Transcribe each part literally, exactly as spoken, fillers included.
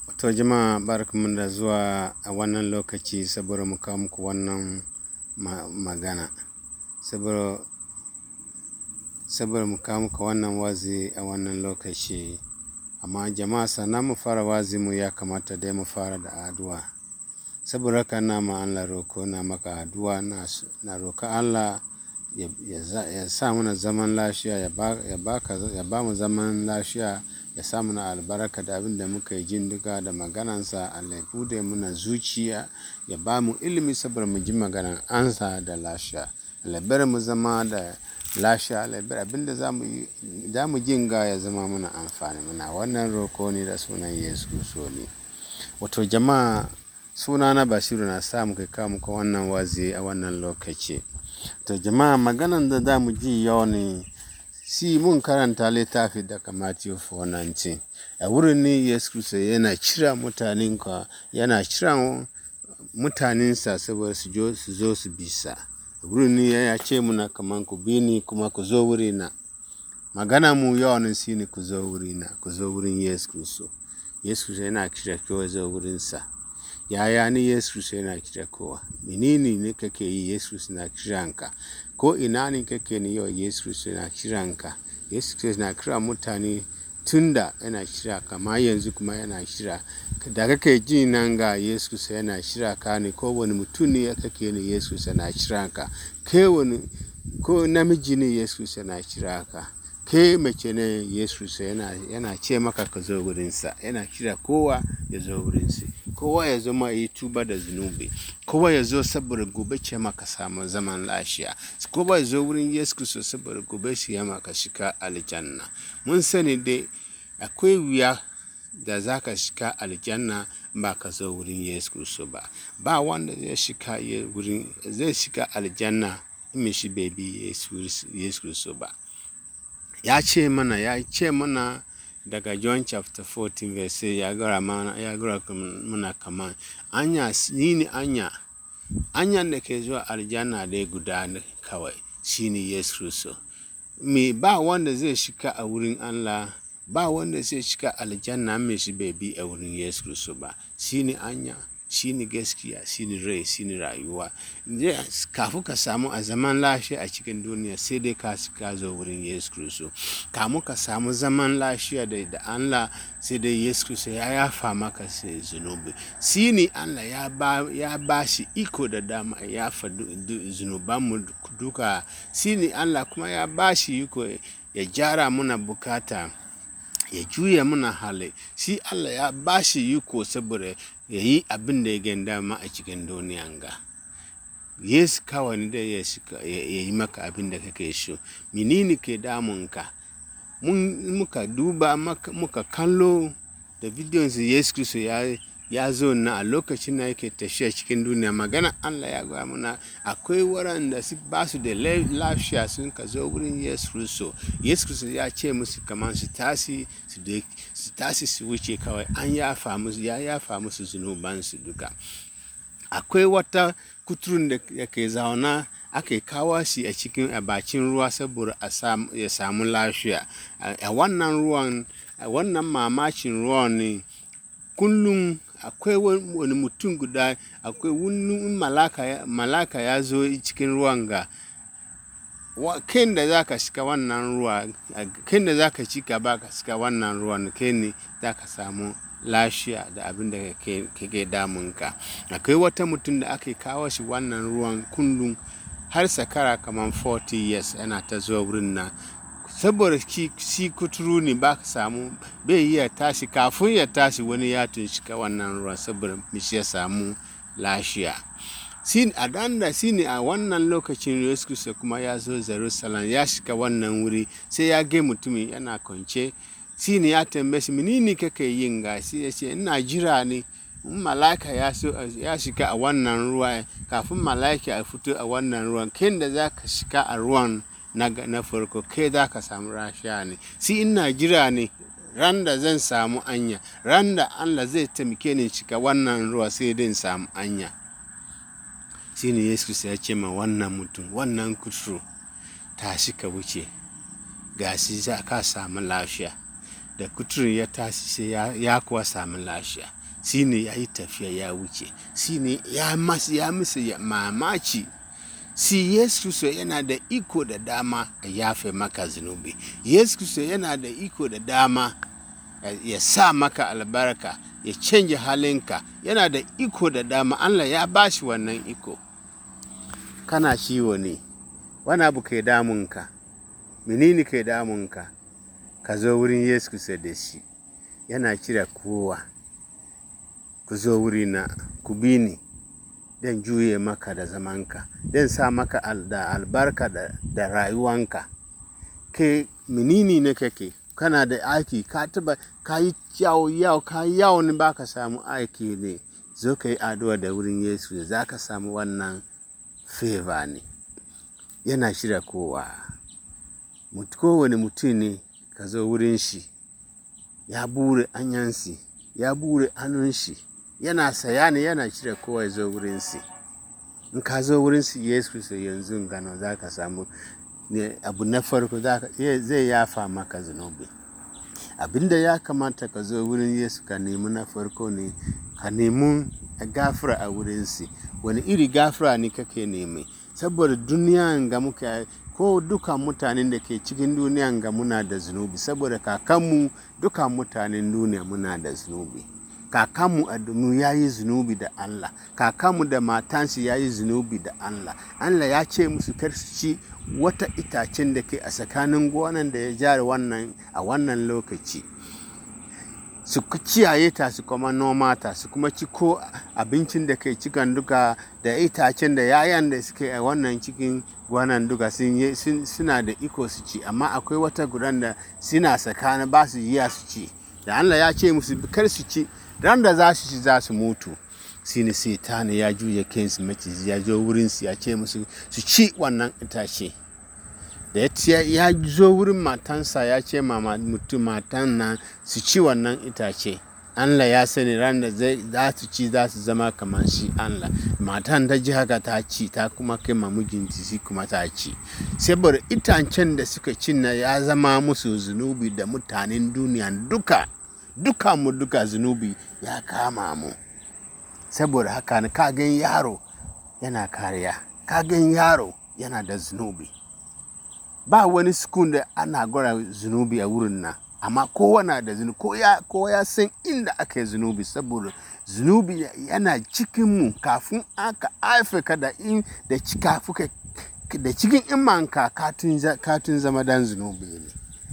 To jama'a barkanmu da zuwa a wannan lokaci saboda mu kawo muku wannan magana. Saboda saboda mu kawo muku wannan wazi a wannan lokaci. Amma jama'a sannan mu fara wazi mu ya kamata dai mu fara da addu'a. Saboda haka na ma Allah roko na maka addu'a na roka Allah ya sa mana zaman lafiya ya ba mu zaman lafiya ya sa mana albarka da abin da muka yi jin duka da maganansa. Allah ya bude mana zuciya ya ba mu ilimi saboda mu ji maganan ansa da lafiya. Allah bari mu zama da lafiya. Allah bari abin da za mu jinga ya zama mana amfani. Muna wannan roko ne da sunan Yesu Kiristi ne. Wato jama'a sunana Basiru na sa muka kawo muku wannan wazi a wannan lokaci. To jama'a maganan da za mu ji yau ne si mun karanta littafi daga Matthew four nineteen. A wurin ne Yesu Kiristi yana kira mutanenka, yana kira mutanensa saboda su zo su bi sa. A wurin ne ya ce muna kaman ku bi ni kuma ku zo wurina. Magana mu yau ne shi ne ku zo wurina, ku zo wurin Yesu Kiristi. Yesu Kiristi yana kira kowa zo wurinsa. Yaya ne Yesu Kiristi yana kira kowa? Menene ne kake yi Yesu Kiristi na kiranka? Ko ina ne kake ne yau Yesu Kiristi na kiranka? Yesu Kiristi na kira mutane tunda yana kira kama yanzu kuma yana kira. Da kake ji nan ga Yesu Kiristi yana kira ka ne ko wani mutum ne kake ne Yesu Kiristi na kiranka. Ke wani ko namiji ne Yesu Kiristi yana kira ka. Ke mace ne Yesu Kiristi yana yana ce maka ka zo wurinsa. Yana kira kowa ya zo wurinsa. Kowa ya zo ma yi tuba da zunubi. Kowa ya zo saboda gobe ce maka samu zaman lafiya. Kowa ya zo wurin Yesu Kiristi saboda gobe shi ya maka shiga aljanna. Mun sani dai akwai wuya da za ka shiga aljanna ba ka zo wurin Yesu Kiristi ba. Ba wanda zai shiga wurin zai shiga aljanna in shi bai bi Yesu Kiristi ba. Ya ce mana ya ce mana daga John chapter fourteen verse ya gara mana ya gara mana kaman anya ni ne anya anya da ke zuwa aljanna dai guda kawai shine Yesu Kiristi. Me ba wanda zai shiga a wurin Allah, ba wanda zai shiga aljanna me shi bai bi a wurin Yesu Kiristi ba. Shine anya, shine gaskiya, shine rai, shine rayuwa. Kafin ka samu a zaman lafiya a cikin duniya sai dai ka ka zo wurin Yesu Kiristi. Kamun ka samu zaman lafiya da Allah sai dai Yesu Kiristi ya yafa maka zunubi. Shine Allah ya ba ya ba shi iko da dama ya yafa zunubanmu duka. Shine Allah kuma ya ba shi iko ya gyara muna bukata, ya juya muna hali. Shi Allah ya ba shi iko saboda ya yi abin da ya ganda ma a cikin duniyan ga. Yesu kawai ne da ya yi maka abin da kake so. Menene ke damunka? Mun muka duba muka kallo da bidiyon Yesu Kiristi ya ya zo na a lokacin da yake tafiya cikin duniya. Magana Allah ya gaya mana akwai waɗanda ba su da lafiya sun ka zo wurin Yesu Kiristi. Yesu Kiristi ya ce musu kamar su tashi su tashi su wuce kawai an yafa musu ya yafa musu zunubansu duka. Akwai wata kuturun da yake zauna aka kawo shi a cikin a bakin ruwa saboda ya samu lafiya. A wannan ruwan a wannan mamakin ruwan ne kullum akwai wani mutum guda akwai wani malaka malaka ya zo cikin ruwan ga. Kai da za ka shiga wannan ruwa kai da za ka ci gaba ka shiga wannan ruwan kai ne za ka samu lafiya da abin da kake damunka. Akwai wata mutum da aka kawo shi wannan ruwan kullum har shekara kamar forty years yana ta zuwa wurin nan. Saboda shi kuturu ne ba ka samu bai iya tashi kafin ya tashi wani ya tun shiga wannan ruwan saboda mishi ya samu lafiya. Sin a danda shine a wannan lokacin Yesu Kiristi kuma ya zo Jerusalem ya shiga wannan wuri sai ya ga mutumin yana kwance. Shine ya tambaye shi menene kake yin ga shi ya ce ina jira ne mala'ika ya so ya shiga a wannan ruwa kafin mala'ika ya fito a wannan ruwan kai da za ka shiga a ruwan na farko kai za ka samu lafiya ne. Shi ina jira ne ran da zan samu anya ran da Allah zai taimake ni shiga wannan ruwa sai dai samu anya. Shine Yesu Kiristi ya ce ma wannan mutum wannan kuturu tashi ka wuce ga shi za ka samu lafiya. da kuturin ya tashi sai ya, ya kuwa sami lafiya. Shi ne ya yi tafiya ya wuce. Shi ne ya masu ya musu mamaci. Si Yesu Kristo yana da iko da dama a yafe maka zunubi. Yesu Kristo yana da iko da dama ya sa maka albarka, ya canja halinka. Yana da iko da dama. Allah ya ba shi wannan iko. Kana ciwo ne, wani abu ke damunka, menene ke damunka? Ka zo wurin Yesu Kristo da shi. Yana kira kowa. Ku zo wurina, ku bi ni, dan juye maka da zamanka, dan sa maka al, da albarka da, da rayuwanka. Ke menene ne kake? Kana da aiki, ka taba ka yi yawo yawo ka yi yawo ne ba ka samu aiki ne. Zo ka yi addu'a da wurin Yesu, za ka samu wannan favor ne. Yana shirya kowa. Kowane mutum ne ka zo wurin shi. Ya bure anyansi, ya bure hannun shi. Yana saya ne, yana shirya kowa ya zo wurin shi. In ka zo wurin shi Yesu Kristo yanzu gano za ka samu ne, abu na farko zai yafa maka zunubi. Abinda ya kamata ka zo wurin Yesu ka nemi na farko ne, ka nemi gafara a wurin shi. Wani iri gafara ne kake nemi? Saboda duniyan ga muke, ko dukan mutanen da ke cikin duniyan ga muna da zunubi. Saboda kakanmu dukan mutanen duniya muna da zunubi. Kakanmu Adamu ya yi zunubi da Allah. Kakanmu da matansu ya yi zunubi da Allah. Allah ya ce musu kar su ci wata itacen da ke a tsakanin gonan da ya jara wannan a wannan lokaci. Su kiyaye ta, su kuma noma ta, su kuma ci ko abincin da ke cikin duka da itacen da yayan da suke a wannan cikin gonan duka suna da iko su ci. Amma akwai wata gudan da suna tsakanin ba su yi su ci. Da Allah ya ce musu kar su ci, ran da za su ci za su mutu. Shi ne Satan ya juya kansu maciji, ya zo wurinsu ya ce musu su ci wannan itace. Da ya zo wurin matansa ya ce ma mutum matan nan su ci wannan itace. Allah ya sani ran da za su ci za su zama kamar shi Allah. Matan ta ji haka ta ci, ta kuma kai ma mijinta shi kuma ta ci. Saboda itacen da suka ci na ya zama musu zunubi da mutanen duniya duka. Duka mu duka zunubi ya kama mu. Saboda haka ka gan yaro yana kariya, ka gan yaro yana da zunubi. Ba wani sukun da ana gwada zunubi a wurin nan, amma kowa na da zunubi, kowa ya san inda aka yi zunubi. Saboda zunubi yana cikinmu kafin aka haife ka da in da da cikin imanka katun zama dan zunubi ne.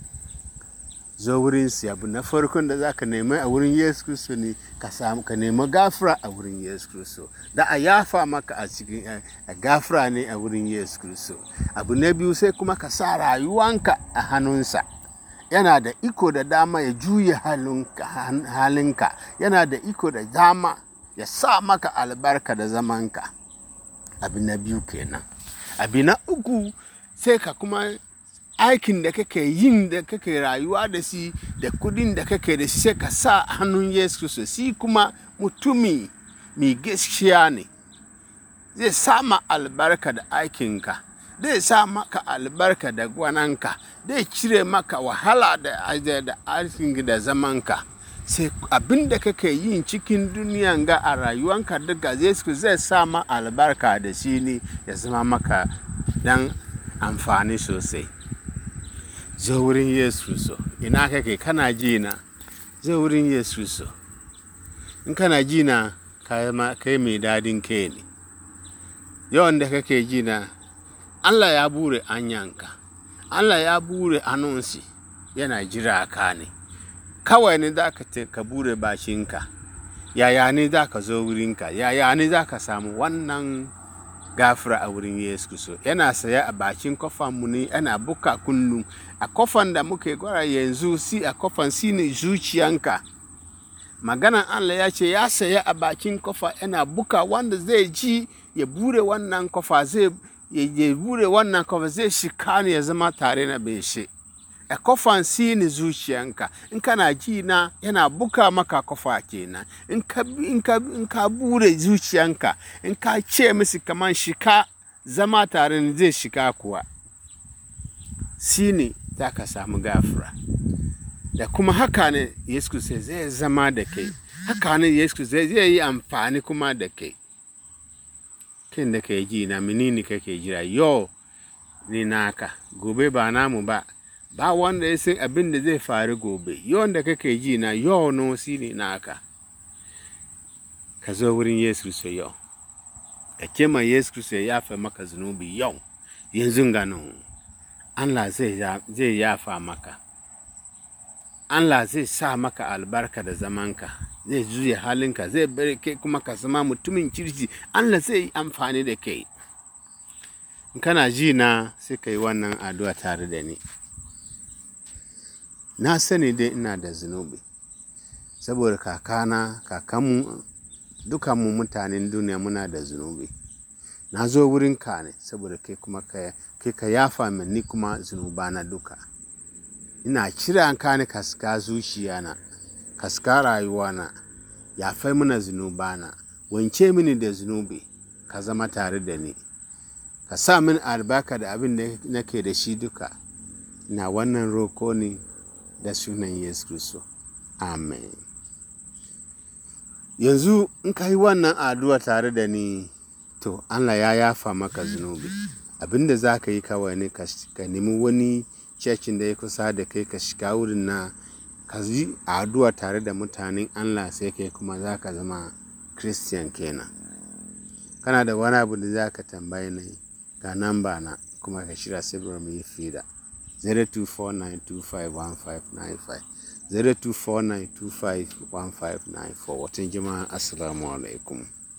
Zo wurin su, abu na farkon da za ka nemi a wurin Yesu Kristo ne ka samu ka nemi gafara a wurin Yesu Kristo. Da a yafa maka a cikin a gafara ne a wurin Yesu Kristo. Abu na biyu sai kuma ka sa rayuwanka a hannunsa. Yana da iko da dama ya juya halinka. Yana da iko da dama ya sa maka albarka da zamanka. Abu na biyu kenan. Abu na uku sai ka kuma aikin da kake yin da kake rayuwa da shi da kudin da kake da shi sai ka sa hannun Yesu Kristo. Shi kuma mutumi mai gaskiya ne. Zai sama albarka da aikinka. Zai sa maka albarka da gwananka. Zai cire maka wahala da da aikin da zamanka. Sai abin da kake yin cikin duniyan ga a rayuwanka duka Yesu zai sa ma albarka da shi ne ya zama maka dan amfani sosai. Zo wurin Yesu Kristo. Ina kake kana ji na? Zo wurin Yesu Kristo. In kana ji na, kai mai dadin kai ne. Yawan da kake ji na, Allah ya bure anyanka. Allah ya bure hannunsi. Yana jira ka ne. Kawai ne za ka bure bakinka. Yaya ne za ka zo wurinka? Yaya ne za ka samu wannan gafara a wurin Yesu Kristo? Yana saya a bakin kofan mu ne, yana buka kullum. A kofan da muke gwara yanzu si a kofan si ne zuciyanka. Maganan Allah ya ce ya saya a bakin kofa yana buka, wanda zai ji ya bure wannan kofa zai ya bure wannan kofa zai shika ne ya zama tare na beshe. A kofan si ne zuciyanka. In kana ji na yana buka maka kofa kenan. In ka in ka in ka bure zuciyanka, in ka ce musu kaman shika zama tare ne zai shika kuwa. Si ne za ka samu gafara. da kuma haka ne Yesu Kristo zai zama da kai, haka ne Yesu Kristo zai yi amfani kuma da kai. Kin da kai ji na menene kake jira? Yau ni naka, gobe ba namu ba, ba wanda ya san abin da zai faru gobe. Yau da kake ji na yau no si ne naka. Ka zo wurin Yesu Kristo yau, ka ce ma Yesu Kristo ya yafa maka zunubi yau, yanzu gano Allah zai yafa maka. Allah zai sa maka albarka da zamanka, zai juya halinka, zai bari kai kuma ka zama mutumin kirki. Allah zai yi amfani da kai. In kana ji na sai ka yi wannan addu'a tare da ni. Na sani dai ina da zunubi, saboda kakana, kakanmu, dukanmu mutanen duniya muna da zunubi. Na zo wurinka ne saboda kai kuma kai ka yafa min ni kuma zunubana duka. Ina kira ka ne ka saka zuciyana, ka saka rayuwana, yafai mana zunubana, wanke mini da zunubi, ka zama tare da ni, ka sa min albarka da abin da nake da shi duka. Na wannan roko ne da sunan Yesu Kristo. Amen. Yanzu in ka yi wannan addu'a tare da ni, to Allah ya yafa maka zunubi. Abin da za ka yi kawai ne ka nemi wani cecin da ya kusa da kai, ka shiga wurin na ka yi addu'a tare da mutanen Allah, sai kai kuma za ka zama Christian kenan. Kana da wani abu da za ka tambaye ni, ga namba na kuma ka shirya saboda mu yi fida. zero two four nine two five one five nine five zero two four nine two five one five nine four. Watan jama'a, assalamu alaikum.